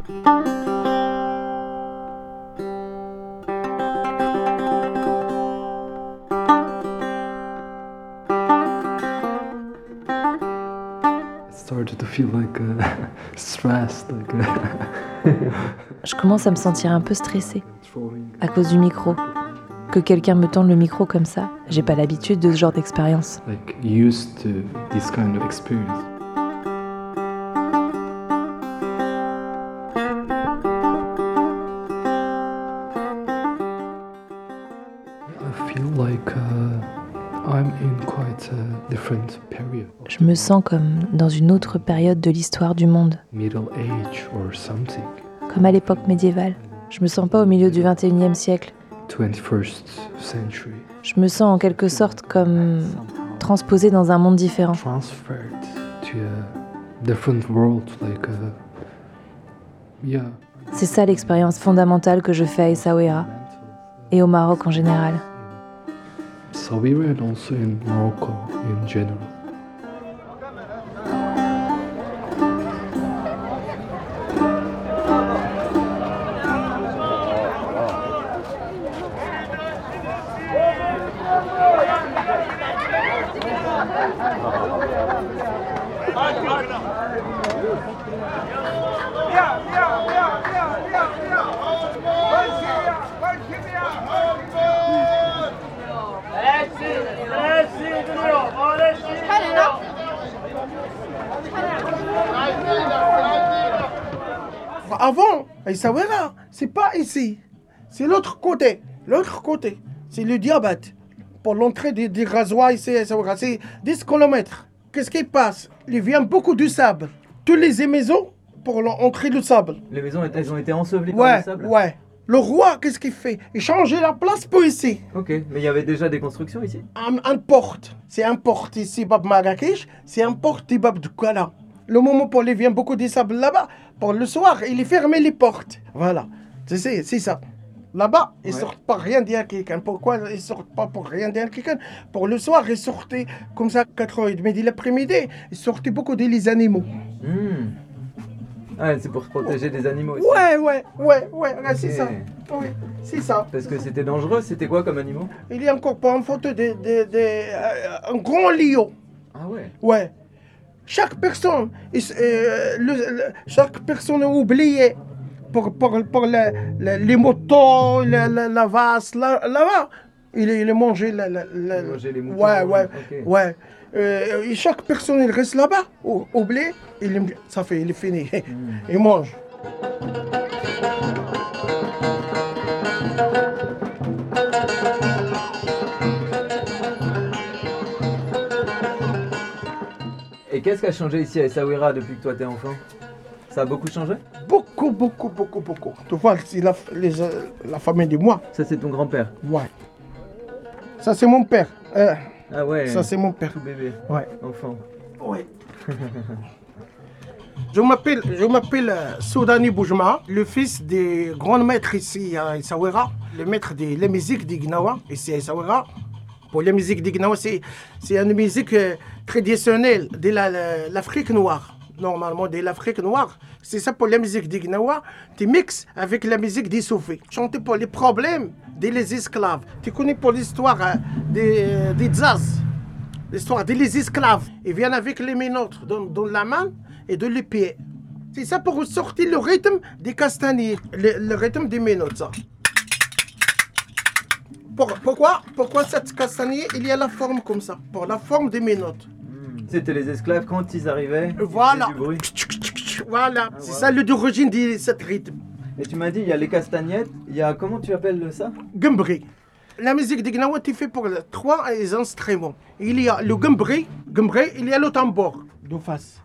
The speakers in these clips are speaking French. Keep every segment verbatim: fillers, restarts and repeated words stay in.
Started to feel like uh, stressed, like uh, Je commence à me sentir un peu stressée à cause du micro. Que quelqu'un me tende le micro comme ça, j'ai pas l'habitude de ce genre d'expérience. like used to this kind of experience. I feel like uh, I'm in quite a different period. Je me sens comme dans une autre période de l'histoire du monde, Middle age or something. comme à l'époque médiévale. Je me sens pas au milieu du vingt et unième siècle. twenty-first century. Je me sens en quelque sorte comme transposée dans un monde différent. Transferred to a different world, like a, yeah. C'est ça l'expérience fondamentale que je fais à Essaouira et au Maroc en général. Essaouira and also in Morocco in general. Avant, à Essaouira, c'est pas ici. C'est l'autre côté. L'autre côté. C'est le diabète. Pour l'entrée des, des rasoirs ici à Essaouira, c'est dix kilomètres. Qu'est-ce qui passe? Il vient beaucoup de sable. Toutes les maisons pour entrer le sable. Les maisons, elles ont été ensevelies Ouais, par le sable. ouais. Le roi, qu'est-ce qu'il fait? Il change la place pour ici. Ok, mais il y avait déjà des constructions ici. Un, un porte. C'est un porte ici, Bab Marrakech. C'est un porte de Bab Douala. Le moment pour les vient beaucoup de sable là-bas. Pour le soir, il est fermé les portes. Voilà. C'est, c'est, c'est ça. Là-bas, ils Ouais. sortent pas rien dire quelqu'un. Pourquoi ils sortent pas pour rien dire quelqu'un? Pour le soir, ils sortaient comme ça, quatre heures trente de l'après-midi. Ils sortaient beaucoup des animaux. Hmm. Ah, c'est pour protéger les animaux aussi. Ouais, ouais, ouais, ouais, ouais, c'est Ok. ça. Oui, c'est ça. Parce que c'était dangereux, c'était quoi comme animaux? Il y a encore pas une photo de, de, de, euh, un grand lion. Ah ouais. Ouais. Chaque personne, il s- euh, le- le- chaque personne a oublié pour, pour, pour le- le- les moutons, la, la, la vache, là, là-bas. Il, il a mangé la, la, la- Il mangeait les moutons, Ouais, ouais, ok. ouais. Euh, et chaque personne, il reste là-bas, ou- oublié, il, aime- ça fait, il est fini. Il mange. Et qu'est-ce qui a changé ici à Essaouira depuis que toi t'es enfant? Ça a beaucoup changé? Beaucoup, beaucoup, beaucoup, beaucoup. Tu vois, c'est la, les, euh, la famille de moi. Ça c'est ton grand-père. Ouais. Ça, c'est mon père. Euh, Ah ouais. ça, c'est mon père. tout bébé, Ouais. enfant. Ouais. Je m'appelle, je m'appelle euh, Soudani Boujma, le fils des grands maîtres ici à Essaouira, le maître de la musique d'Ignawa, ici à Essaouira. Pour la musique d'Ignawa, c'est, c'est une musique euh, traditionnelle de la- la- l'Afrique noire. Normalement, de l'Afrique noire. C'est ça pour la musique d'Ignawa. Tu mixes avec la musique des Soufis. Chanter pour les problèmes des esclaves. Tu connais pour l'histoire euh, des, des Zaz. L'histoire des esclaves. Ils viennent avec les menottes dans, dans la main et dans les pieds. C'est ça pour sortir le rythme des castagniers, le, le rythme des menottes, ça. Pour- pourquoi Pourquoi cette castagnier, il y a la forme comme ça, pour la forme des menottes. Hmm. C'était les esclaves quand ils arrivaient. ils Voilà. faisaient du bruit. Voilà, c'est ça le d'origine de ce rythme. Et tu m'as dit, il y a les castagnettes, il y a, comment tu appelles ça? Gumbri. La musique de Gnawa est faite pour les trois instruments. Il y a le gumbri, gumbri, il y a le tambour de face.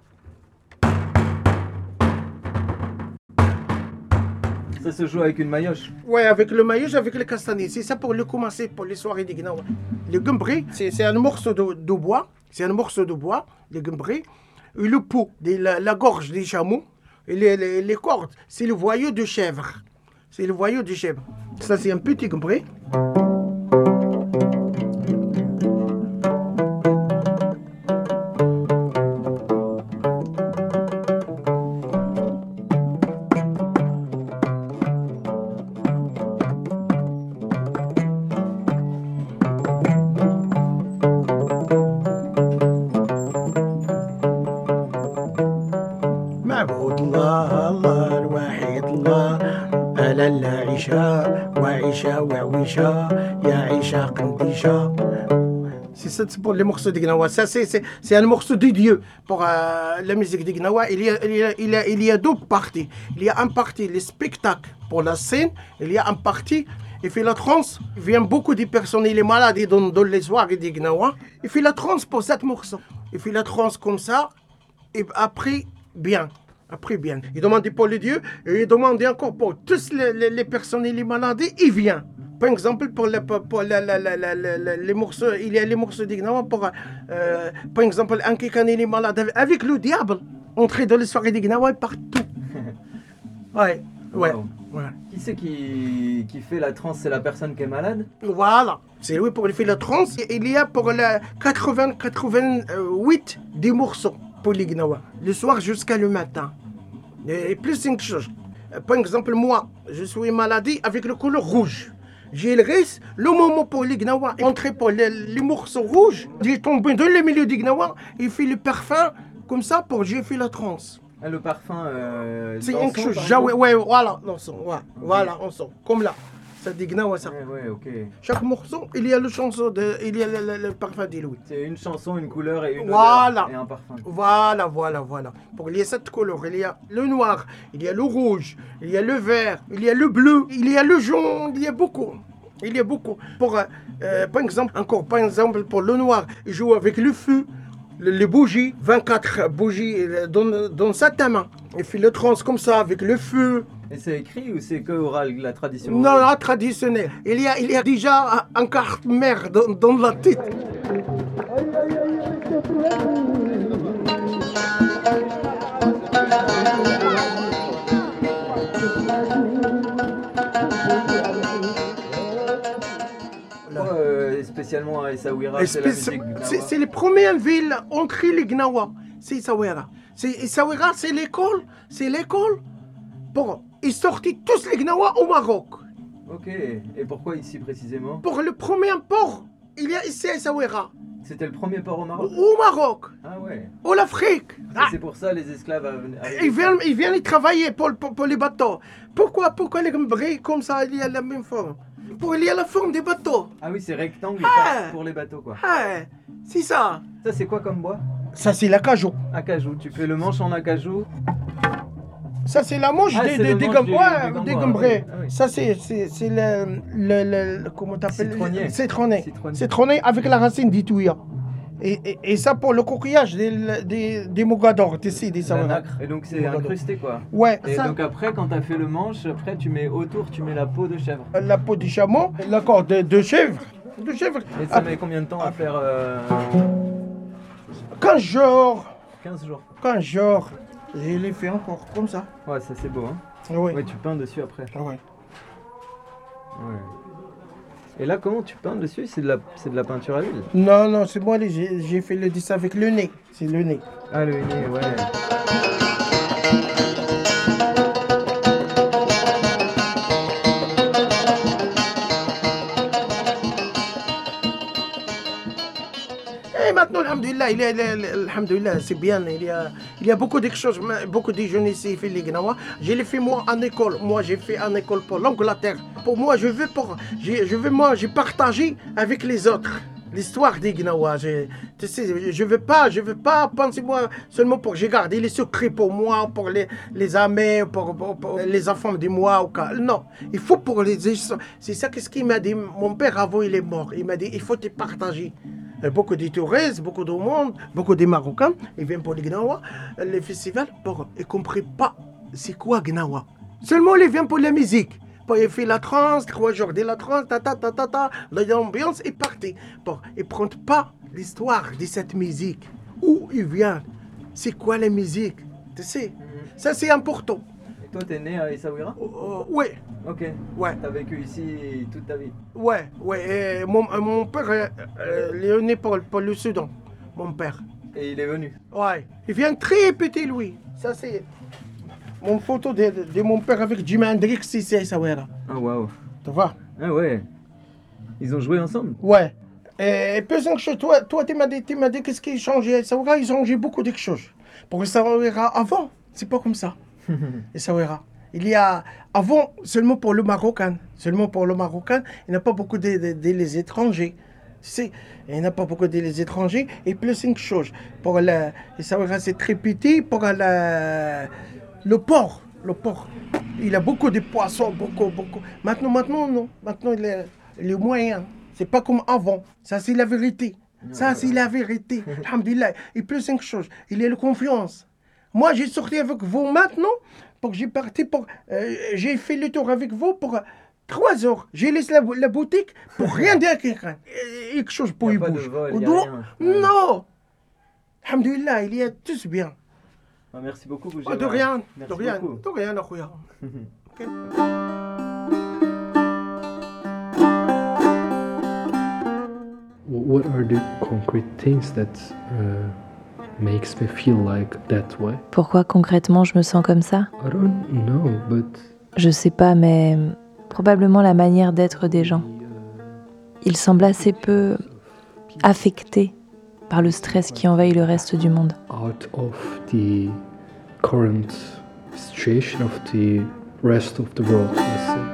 Ça se joue avec une maillotche. Ouais, avec le maillot, avec le castagnier. C'est ça pour le commencer, pour les soirées de Gnawa. Le gumbri, c'est c'est un morceau de, de bois. C'est un morceau de bois, le gumbri. Et le pot, de la, la gorge des chameaux. Et les, les, les cordes, c'est le voyou de chèvre. C'est le voyou de chèvre. Ça, c'est un petit gumbri. معبود الله الله الوحيد الله ألا لا عيشة وعيشة وعويشة يا عيشة قنديشة. C'est ça, c'est pour les morceaux de Gnawa. Ça, c'est, c'est, c'est un morceau de Dieu. Pour euh, la musique de Gnawa, il y, a, il, y a, il, y a, il y a deux parties. Il y a une partie, les spectacles pour la scène. Il y a une partie, il fait la trance. Il vient beaucoup de personnes, il est malade dans, dans les soirées de Gnawa. Il fait la trance pour sept morceaux. Il fait la trance comme ça. Et après, bien. Après, bien. Il demande pour le Dieu. Et il demande encore pour toutes les, les, les personnes, les malades. Il vient. Par exemple, pour, le, pour la, la, la, la, la, les morceaux, il y a les morceaux de Gnawa pour, euh, par exemple, un quelqu'un est malade avec le diable, entrer dans les soirées de Gnawa partout. Ouais, ouais, Wow. ouais. Qui c'est qui, qui fait la transe? C'est la personne qui est malade? Voilà, c'est lui pour faire la trance. Il y a pour la quatre-vingts quatre-vingt-huit des morceaux pour les Gnawa, le soir jusqu'à le matin. Et plus cinq choses. Par exemple, moi, je suis malade avec le couleur rouge. J'ai le risque, le moment pour les Gnawa, entrer pour les, les morceaux rouges, j'ai tombé dans le milieu des Gnawa, il fait le parfum, comme ça, pour j'ai fait la trance. Ah, le parfum. Euh, C'est d'encens, quelque chose, par ja, ouais, exemple? ouais, voilà, non, son, ouais, voilà, on sent, comme là, ça dit Gnawa, ça. Ouais, ouais, ok. Chaque morceau, il y a le chanson, de, il y a le, le, le parfum de Louis. C'est une chanson, une couleur et une Voilà. odeur et un parfum. Voilà, voilà, voilà. Pour il y a sept couleurs, il y a le noir, il y a le rouge, il y a le vert, il y a le bleu, il y a le jaune, il y a beaucoup. Il y a beaucoup. Pour, euh, par exemple, encore, par exemple, pour le noir, il joue avec le feu, le, les bougies, vingt-quatre bougies dans, dans sa main. Il fait le trance comme ça, avec le feu. Et c'est écrit ou c'est que oral, la tradition Non, orale? la traditionnelle. Il y a, il y a déjà un carte mère dans, dans la tête. Pourquoi, euh, spécialement à Essaouira, Et c'est la spéci- musique du C'est Gnawa? c'est les premières villes entre les Gnawa, c'est Essaouira. C'est Essaouira, c'est l'école, c'est l'école. Pour ils sortaient tous les Gnawa au Maroc. Ok, et pourquoi ici précisément? Pour le premier port, il y a ici à Essaouira, C'était le premier port au Maroc? au Maroc, Ah ouais. en Afrique. Et Ah, c'est pour ça les esclaves avaient- avaient- ils viennent, ils viennent y travailler pour, pour, pour les bateaux. Pourquoi, pourquoi les Gambris comme ça, il y a la même forme? Pour il y a la forme des bateaux. Ah oui, c'est rectangle Ah. pour les bateaux quoi. Ah, c'est ça. Ça c'est quoi comme bois? Ça c'est l'acajou. Acajou. Tu fais le manche en acajou. Ça, c'est la manche Ah, des, c'est des, le des, manche gam- du- ouais, du des gambois, gambrés. ah oui, ah oui. Ça, c'est, c'est, c'est le, le, le, le- comment t'appelles Citronnier. Citronné. Citronnier. Citronné avec la racine du touya. Et, et, et ça pour le coquillage des, des, des mogadors, d'ici, des La Sahara. nacre. Et donc c'est Mogador. incrusté quoi. Ouais, Et ça, donc après quand t'as fait le manche, après tu mets autour, tu mets la peau de chèvre. la peau du chameau, la corde de, de chèvre. De chèvre. Et ça Ah, met combien de temps à faire euh, quinze jours, quinze jours. quinze jours, je l'ai fait encore comme ça. Ouais, ça c'est beau hein. Ouais. Ouais, tu peins dessus après. Ouais. Ouais. Et là comment tu peins dessus? C'est de la c'est de la peinture à l'huile. Non, non, c'est moi, j'ai, j'ai fait le dessin avec le nez. C'est le nez. Ah le nez, ouais. Et maintenant, alhamdoulilah, il y a, alhamdoulilah, c'est bien, il y a, il y a beaucoup de choses, beaucoup de jeunes ici, fait les Gnawa. Je l'ai fait moi en école, moi j'ai fait en école pour l'Angleterre. Pour moi, je veux, pour, je, je veux moi, j'ai partagé avec les autres l'histoire des Gnawa. Je, tu sais, je veux pas, je veux pas penser moi seulement pour que j'ai gardé les secrets pour moi, pour les, les amis, pour, pour, pour les enfants de moi. Ou quoi. Non, il faut pour les... C'est ça qu'est-ce qu'il m'a dit. Mon père avant il est mort, il m'a dit, il faut te partager. Beaucoup de touristes, beaucoup de monde, beaucoup de Marocains, ils viennent pour les Gnawa, les festivals, pour, ils ne comprennent pas c'est quoi Gnawa. Seulement ils viennent pour la musique. Pour ils font la trance, trois jours de la trance, ta ta ta ta ta, l'ambiance est partie. Pour, ils ne prennent pas l'histoire de cette musique. Où ils viennent, c'est quoi la musique. Tu sais, ça c'est important. Et toi t'es né à Essaouira? Oh, oh, oui, Ok. ouais. T'as vécu ici toute ta vie? Ouais, ouais. Et mon, euh, mon père euh, euh, il est né pour, pour le Soudan, mon père. Et il est venu? Ouais. Il vient très petit, lui. Ça, c'est mon photo de, de, de mon père avec Jimi Hendrix ici à Essaouira. Ah waouh. Tu vois? Ah ouais. Ils ont joué ensemble? Ouais. Et, et pesant que toi, toi tu m'as dit, tu m'as dit qu'est-ce qui changeait à Essaouira, ils ont changé beaucoup de choses. Pour Essaouira avant, C'est pas comme ça. Essaouira. Il y a, avant, seulement pour le Marocain, seulement pour le Marocain, il n'y a pas beaucoup de, de, de les étrangers. C'est, il n'y a pas beaucoup de les étrangers. Et plus une chose, pour le Essaouira, c'est très petit pour le, le port. Le port. Il a beaucoup de poissons, beaucoup, beaucoup. Maintenant, maintenant, non. Maintenant, il est, il est moyen. C'est pas comme avant. Ça, c'est la vérité. Ça, c'est la vérité. Alhamdulillah. Et plus une chose, il a la confiance. Moi, j'ai sorti avec vous maintenant, pour que j'ai parti pour, euh, j'ai fait le tour avec vous pour euh, trois heures. J'ai laissé la, la boutique pour rien dire à quelqu'un. Et quelque chose pour y bouger. Non. Alhamdulillah, il y a tous bien. Ah, merci beaucoup, Oh, de rien, de rien, de rien, Akhuya. Okay. What are the concrete things that uh, makes me feel like that way? Pourquoi concrètement je me sens comme ça? I don't know, but Je sais pas, mais probablement la manière d'être des gens. Ils semblent assez peu affectés par le stress qui envahit le reste du monde. out of the current situation of the rest of the world, let's say.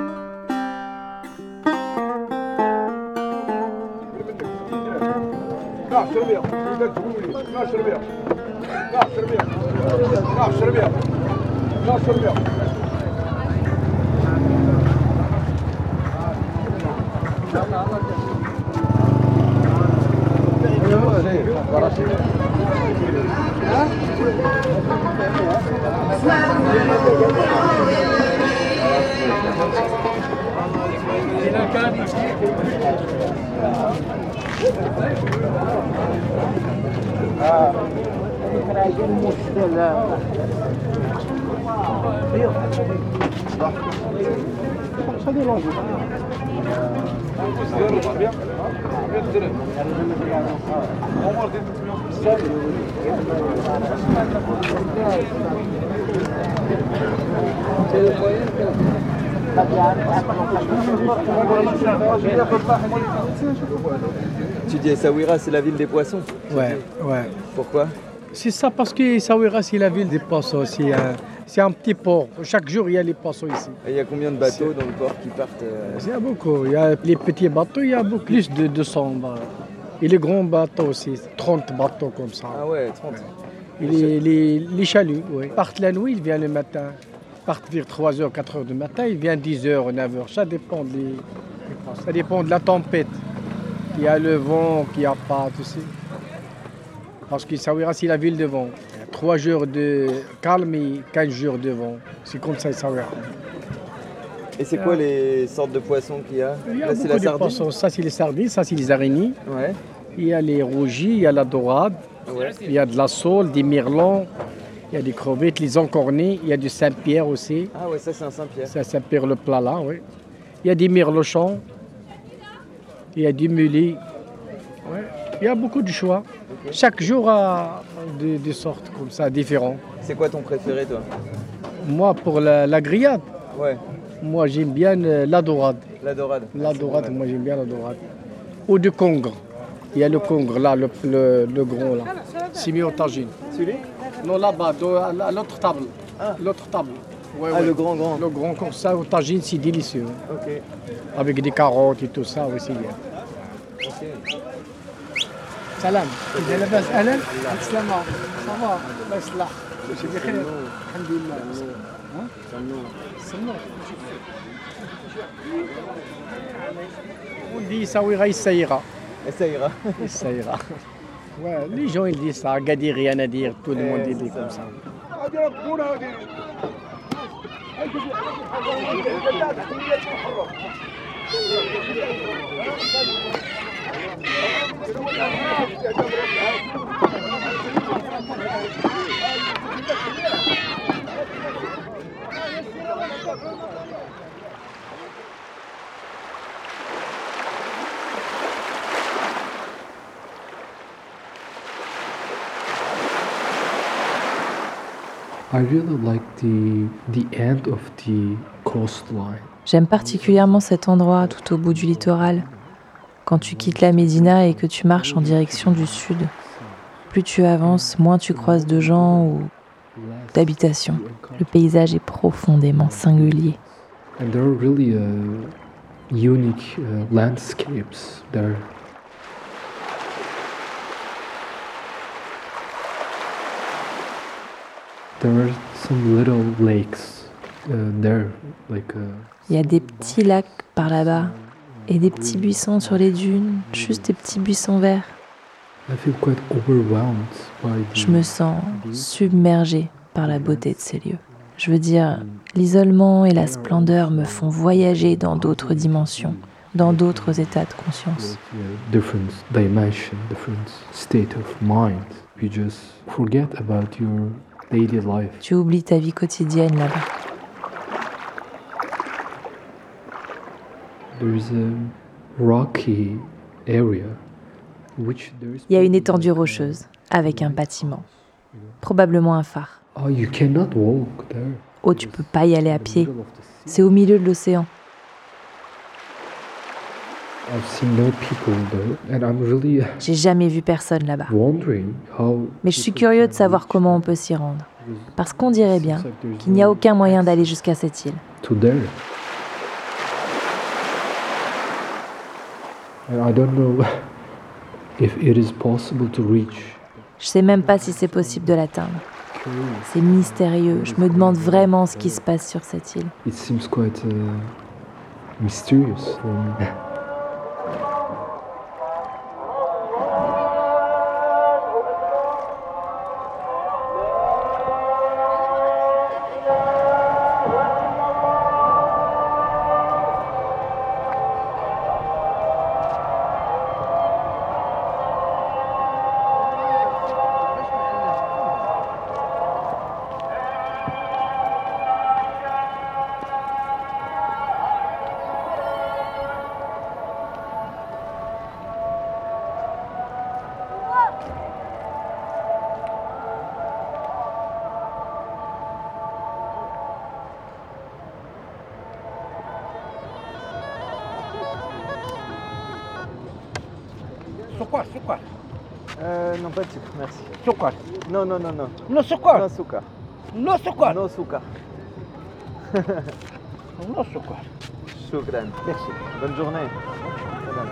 Tu dis Essaouira, c'est la ville des poissons? Ouais, ouais. Pourquoi? C'est ça parce que Essaouira, c'est la ville des poissons. C'est un, c'est un petit port. Chaque jour, il y a les poissons ici. Et il y a combien de bateaux dans le port qui partent euh... Il y a beaucoup. Il y a les petits bateaux, il y a beaucoup plus de deux cents. Bah. Et les grands bateaux aussi, trente bateaux comme ça. Ah ouais, trente. Et les, les, les chaluts, oui. Ils partent la nuit, ils viennent le matin. Ils partent vers trois heures, quatre heures du matin, ils viennent dix heures, neuf heures. Ça dépend, des, ça dépend de la tempête. Il y a le vent, qu'il n'y a pas, tu sais. Parce qu'Essaouira, c'est la ville de vent. Il y a trois jours de calme et quinze jours de vent. C'est comme ça, Essaouira. Et c'est quoi les sortes de poissons qu'il y a? Il y a Là, c'est beaucoup la de sardine. poissons. Ça, c'est les sardines, ça, c'est les araignées. Ouais. Il y a les rougis, il y a la dorade, Ouais. il y a de la sole, des merlons, il y a des crevettes, les encornés, il y a du Saint-Pierre aussi. Ah ouais, ça c'est un Saint-Pierre. C'est Saint-Pierre le plat là, oui. Il y a des merlochons, il y a du mulet. Ouais. Il y a beaucoup de choix. Okay. Chaque jour a des de sortes comme ça, différents. C'est quoi ton préféré toi? Moi, pour la, la grillade, Ouais, moi j'aime bien euh, la dorade. la dorade. La Ah, c'est dorade, bon, ouais. moi j'aime bien la dorade. Ou du congre. Il y a le congre là, le, le, le gros là. C'est mis au tagine. Celui? Non, là-bas, de- à à l'autre table. Ah. L'autre table. Ouais, Ah, ouais. le grand grand. Le grand comme ça, au tagine, c'est délicieux. Ok. Avec des carottes et tout ça aussi. bien. Ok. Salam. إذا لاباس أهلا السلامة صافا الله يصلح ماشي بخير الحمد لله ها سنور On dit Essaouira, Essaouira. Essaouira. Essaouira. Ouais, les gens ils disent ça, Agadir, rien à dire, tout le Ouais, monde c'est dit ça. comme ça. I really like the the end of the coastline. J'aime particulièrement cet endroit tout au bout du littoral. Quand tu quittes la Médina et que tu marches en direction du sud, plus tu avances, moins tu croises de gens ou d'habitation. Le paysage est profondément singulier. And there are really uh, unique uh, landscapes there. There are some little lakes uh, there, like. Uh, Il y a des petits lacs par là-bas et des petits buissons sur les dunes, juste des petits buissons verts. I feel quite overwhelmed by the, Je me sens submergée par la beauté de ces lieux. Je veux dire, l'isolement et la splendeur me font voyager dans d'autres dimensions, dans d'autres états de conscience. different dimension, different state of mind. You just forget about your daily life. Tu oublies ta vie quotidienne là-bas. There is a rocky area which there is. Il y a une étendue rocheuse avec un bâtiment, probablement un phare. Oh, you cannot walk there. Oh, tu peux pas y aller à pied. C'est au milieu de l'océan. I've seen no people there, and I'm really J'ai jamais vu personne là-bas. wondering how. Mais je suis curieux de savoir comment on peut s'y rendre. Parce qu'on dirait bien qu'il n'y a aucun moyen d'aller jusqu'à cette île. To there. And I don't know if it is possible to reach. Je sais même pas si c'est possible de l'atteindre. C'est mystérieux. Je me demande vraiment ce qui se passe sur cette île. It seems quite uh, mysterious for me. Sukar, sukar. Euh, non, pas de sucre, merci. Sukar. Non, non, non, non. No sukar. No sucre. No sukar. No sucre. No sukar. Shukran. Merci. Bonne journée. Madame.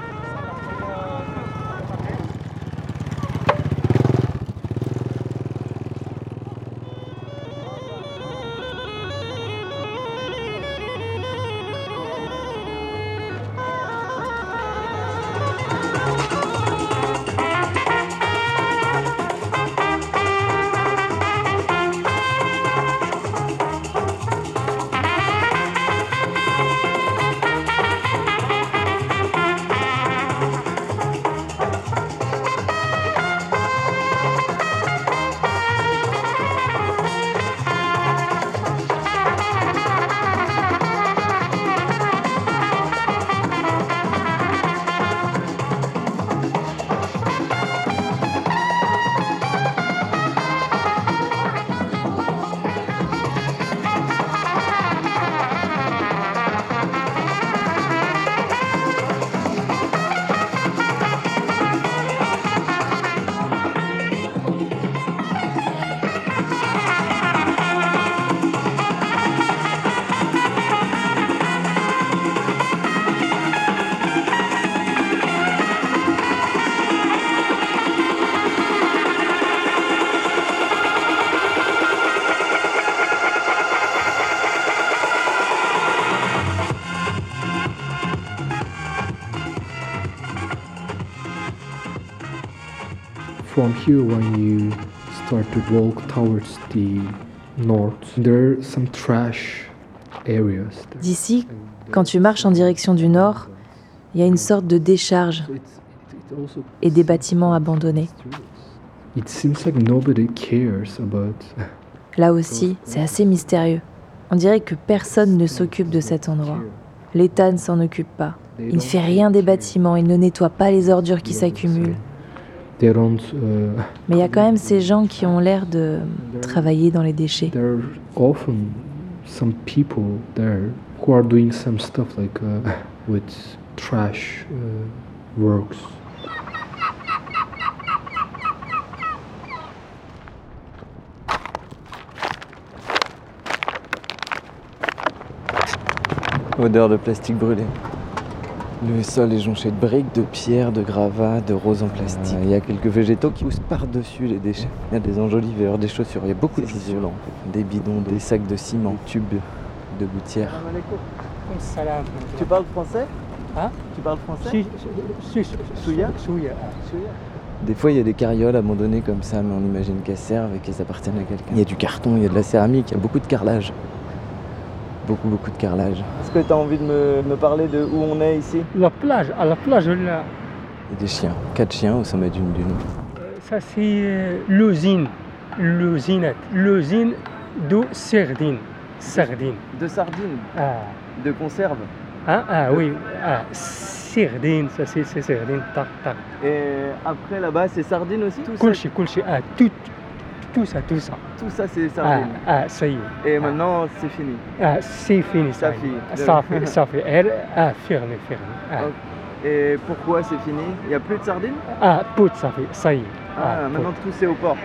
From here, when you start to walk towards the north, there are some trash areas there. D'ici, quand tu marches en direction du nord, il y a une sorte de décharge So it's- it- it also et des bâtiments abandonnés. It seems like nobody cares about. Là aussi, c'est assez mystérieux. On dirait que personne ne s'occupe de cet endroit. L'État ne s'en occupe pas. Il ne fait rien des bâtiments, il ne nettoie pas les ordures qui s'accumulent. They don't. Uh, Mais il y a quand même ces gens qui ont l'air de travailler dans les déchets. there are often some people there who are doing some stuff like uh, with trash uh, works. Odeur de plastique brûlé. Le sol est jonché de briques, de pierres, de gravats, de roses en plastique. Il y a quelques végétaux qui poussent par-dessus les déchets. Il y a des enjoliveurs, des chaussures, il y a beaucoup de choses violentes. Des bidons, des sacs de ciment, des tubes de gouttières. Tu parles français? Hein? Tu parles français? Si, si, si, Souya? Souya. Des fois, il y a des carrioles abandonnées comme ça, mais on imagine qu'elles servent et qu'elles appartiennent à quelqu'un. Il y a du carton, il y a de la céramique, il y a beaucoup de carrelage. Beaucoup, beaucoup de carrelage. Est-ce que tu as envie de me, me parler de où on est ici? La plage, à la plage, là, Il y a des chiens, quatre chiens au sommet d'une dune. ça c'est euh, l'usine, l'usine, l'usine de sardines. Sardines. De sardines, Ah, de conserve. ah, ah oui, ah, sardines, ça c'est c'est sardines, tac, tac. Et après là-bas, c'est sardines aussi? Tout ça, Kulchi, kulchi, ah, tout, tout ça, tout ça. tout ça c'est Ah, sardines. ah, ça y est. Et maintenant, c'est fini. Ah, c'est fini, ça. Ça fait. Ça fait, ça fait. Elle, ah, fermé, fermé. Ah, Ok. Et pourquoi c'est fini? Il n'y a plus de sardines? ah, tout ça fait, ça y est. Ah, Ah, maintenant tout c'est au port.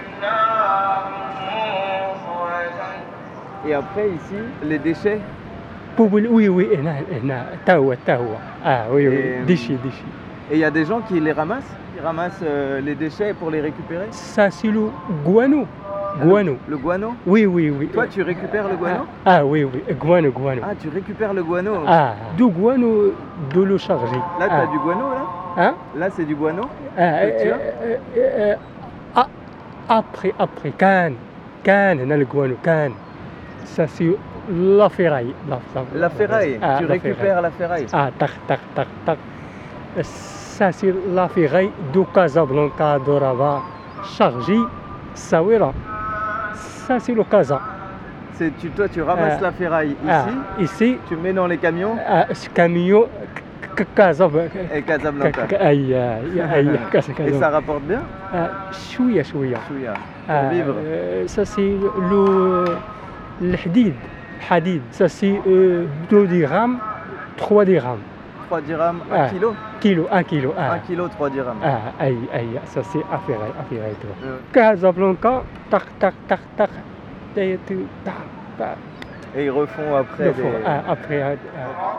Et après ici, les déchets. Poubelle, oui, oui, هنا هنا تهوى تهوى. Ah, oui, oui, Et, déchets, déchets. Et il y a des gens qui les ramassent, qui ramassent euh, les déchets pour les récupérer. Ça c'est le guano. Guano. Le guano. Oui, oui, oui. Toi, tu récupères le guano? Ah, ah, oui, oui, guano, guano. Ah, tu récupères le guano. Ah, du guano de l'eau chargée. Là, tu ah. as du guano, là? Hein? Là, c'est du guano. Ah, Que tu as? euh, euh, euh, ah, après, après, كان كان هنا الجوانو كان. Ça c'est la ferraille. La, la, La ferraille. Ah, tu la récupères la ferraille. Ah, tac, tac, tac, tac. Ça c'est la ferraille de Casablanca, de Rabat, chargée, Sawira. Ça c'est le Casa. C'est tu, toi, tu ramasses Ah. la ferraille ici, Ah, ici, tu mets dans les camions ah, ce camion, Casablanca. et Casablanca. Aïe, aïe, aïe, Et ça Casablanca. rapporte bien? شوية شوية. Chouïa. Ah, vivre. euh, ça c'est le الحديد الحديد ça c'est euh, deux dirhams trois dirhams trois dirhams, un Ah. kilo? kilo un kilo ah un kilo, trois dirhams. ah aïe aïe ça c'est affaire affaire et tout Euh, Casablanca tac tac tac tac et tout tac tac Et ils refont après le des... fond, ah, après ah, ah.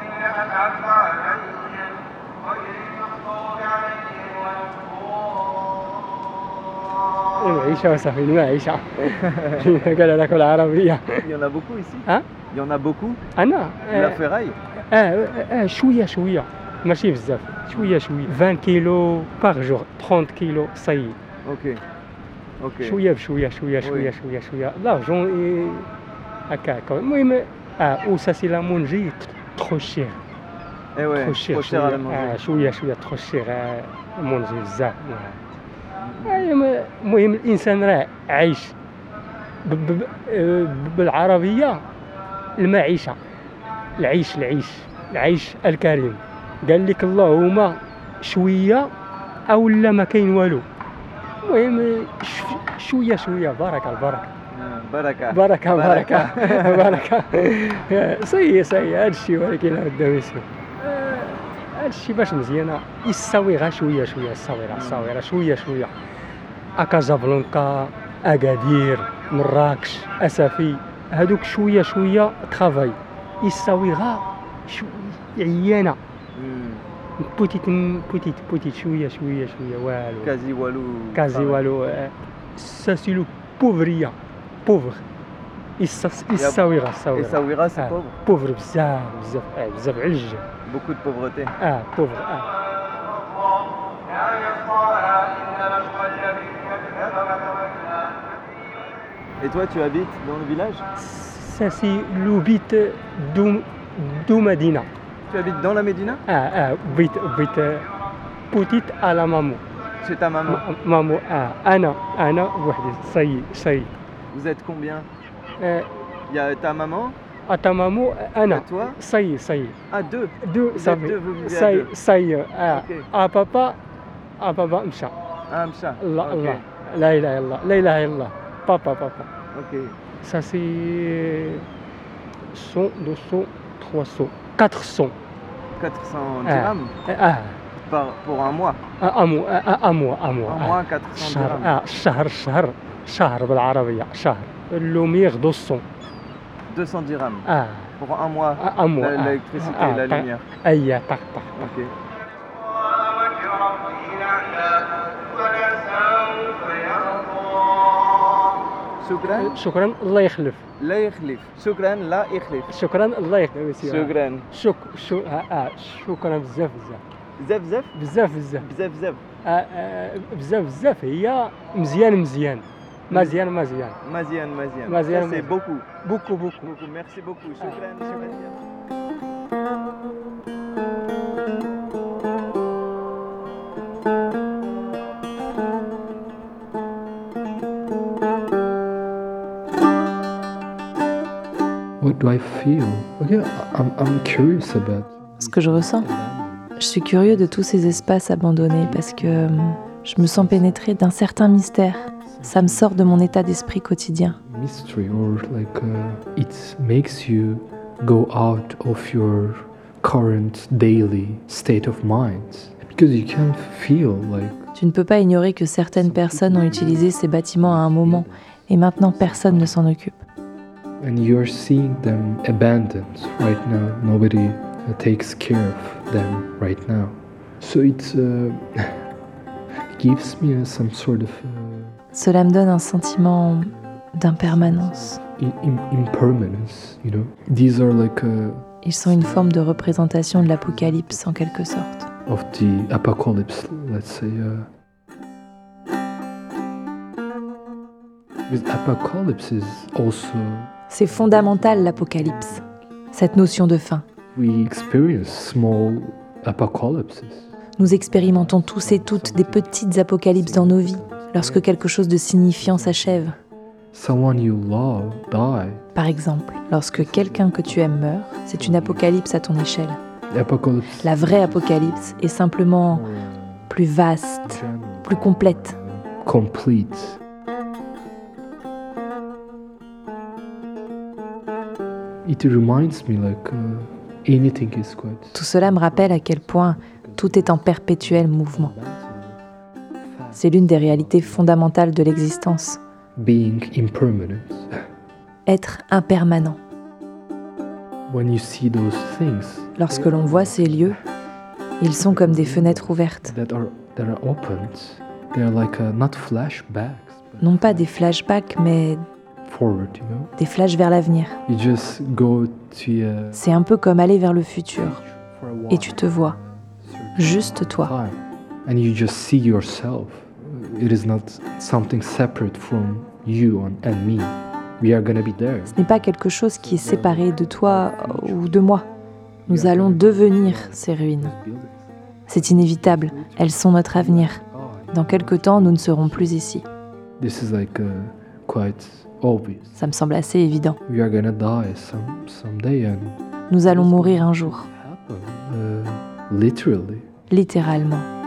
المعيشة وصافي المعيشة قال لك العربية Il y en a beaucoup ici? Hein? Il y en a beaucoup? أنا La آه، ferraille? آه آه شوية شوية ماشي بزاف شوية شوية عشرين كيلو باغ جور ثلاثين كيلو صي Ok. Ok. شوية بشوية شوية شوية شوية شوية لارجون هكا هكا المهم اه وسا سي لا مونجي ترو شير Eh ouais, ترو شير trop cher à le شوية manger. آه شوية شوية ترو شير آه مونجي بزاف آه، المهم الإنسان راه عايش ب- ب- آه، بالعربية المعيشة العيش العيش العيش الكريم قال لك اللهم شويه او لا ما كاين والو المهم ش- شويه شويه بركه البركه Ah, Baraka. بركه بركة. بركه بركه سي سي هادشي ولكن قدام يسوي هادشي باش مزيانه يساوي غير شويه شويه الصويره الصويره شويه شويه كازابلانكا اكادير مراكش اسفي هادوك شويه شويه ترافاي يساوي غا شويه عيانه Hmm. بوتيت بوتيت بوتيت شويه شويه شويه والو Quasi walou. كازي pareil. والو سا سي لو بوفريا بوفر يساوي غا Et الصويره Saouira, c'est آه، pauvre? بوفر بزاف بزاف آه، بزاف علج Beaucoup de pauvreté. اه بوفر اه Et toi, tu habites dans le village? سا سي لو بيت دو دو مدينه Tu habites dans la Médina? اه اه بيت بيت بوتيت على مامو Chez ta maman? م- مامو اه انا انا وحدي سي سي Vous êtes combien? آه، Il y a ta maman, اتا مامو et انا toi? سي سي Ah, deux. دو êtes صافي deux, vous vivez à سي deux. سي اه Ok. ا بابا ا بابا مشى Ah, Mcha. الله Ok. الله لا اله الا الله لا اله الا الله بابا بابا Ok. ça c'est cent deux cents trois cents quatre cents quatre cents Ah. dirhams اه par, pour un mois. اه امو اه امو امو Un mois, quatre cents شهر dirhams. اه شهر شهر شهر بالعربية شهر لوميغ دوسون deux cents dirhams Ah, pour un mois. ah, un mois. La- ah. L'électricité Ah, et la ta- lumière. أي طق طق. Ok. شكرا. شكرا الله يخلف. لا يخلف. شكرا لا يخلف. شكرا الله يخلف. شكرا. شك شو اه آه، شكرا بزاف بزاف بزاف بزاف بزاف بزاف بزاف بزاف. آه، آه، بزاف بزاف هي مزيان مزيان مزيان مزيان مزيان مزيان. مزيان، Ça, c'est مزيان. beaucoup. بوكو بوكو. Beaucoup. Merci beaucoup. شكرا. شكرا. What do I feel? Okay, I'm, I'm curious about. Ce que je ressens, je suis curieux de tous ces espaces abandonnés parce que euh, je me sens pénétrée d'un certain mystère. Ça me sort de mon état d'esprit quotidien. Mystery, or like uh, it makes you go out of your current daily state of mind because you can feel like Tu ne peux pas ignorer que certaines personnes ont utilisé ces bâtiments à un moment et maintenant personne ne s'en occupe. and you're seeing them abandoned right now. Nobody uh, takes care of them right now. So it uh, gives me uh, some sort of uh, Cela me donne un sentiment d'impermanence. in- in- impermanence, you know. These are like uh, Ils sont une forme de représentation de l'apocalypse en quelque sorte. of the apocalypse, let's say. Uh, with apocalypse is also C'est fondamental l'apocalypse, cette notion de fin. we experience small apocalypses. Nous expérimentons tous et toutes des petites apocalypses dans nos vies, lorsque quelque chose de signifiant s'achève. Someone you love die. Par exemple, lorsque quelqu'un que tu aimes meurt, c'est une apocalypse à ton échelle. Apocalypse. La vraie apocalypse est simplement plus vaste, plus complète. Complete. It reminds me like uh, anything is quite. Tout cela me rappelle à quel point tout est en perpétuel mouvement. C'est l'une des réalités fondamentales de l'existence, Being impermanent. être impermanent. When you see those things Lorsque l'on voit ces lieux, ils sont comme des fenêtres ouvertes, that are that are opened, they're like uh, not flashbacks, but non pas des flashbacks, mais forward. You know, des flashs vers l'avenir. you just go to a C'est un peu comme aller vers le futur, for a while, et tu te vois, juste toi. time, and you just see yourself. It is not something separate from you and, and me. We are gonna be there. Ce n'est pas quelque chose qui est séparé de toi ou de moi. Nous allons devenir ces ruines. C'est inévitable, elles sont notre avenir. Dans quelque temps, nous ne serons plus ici. This is like uh, quite obvious. Ça me semble assez évident. We are gonna die some someday, and Nous allons mourir un jour, happen uh, literally. littéralement.